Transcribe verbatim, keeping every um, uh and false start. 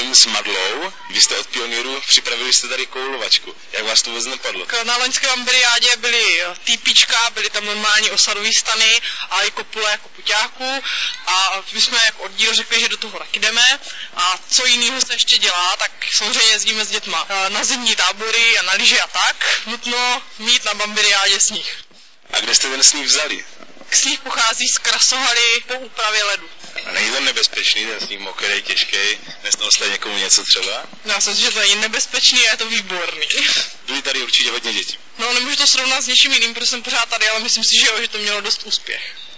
soupeřím s Madlou. Vy jste od pionýrů, připravili jste tady koulovačku. Jak vás to vůbec napadlo? Na loňské Bamberiádě byly týpíčka, byly tam normální osadové stany a i kopule jako puťáků a my jsme jako oddíl řekli, že do toho taky jdeme a co jiného se ještě dělá, tak samozřejmě jezdíme s dětma na zimní tábory a na lyže a tak. Nutno mít na Bamberiádě sníh. A kde jste ten sníh vzali? Sníh pochází z krasohaly po úpravě ledu. A není to nebezpečný, ten sníh mokrý, těžký, nestal jste někomu něco třeba? No, já si myslím, že to není nebezpečný a je to výborný. Byli tady určitě hodně dětí. No, nemůžu to srovnat s něčím jiným, protože jsem pořád tady, ale myslím si, že jo, že to mělo dost úspěch.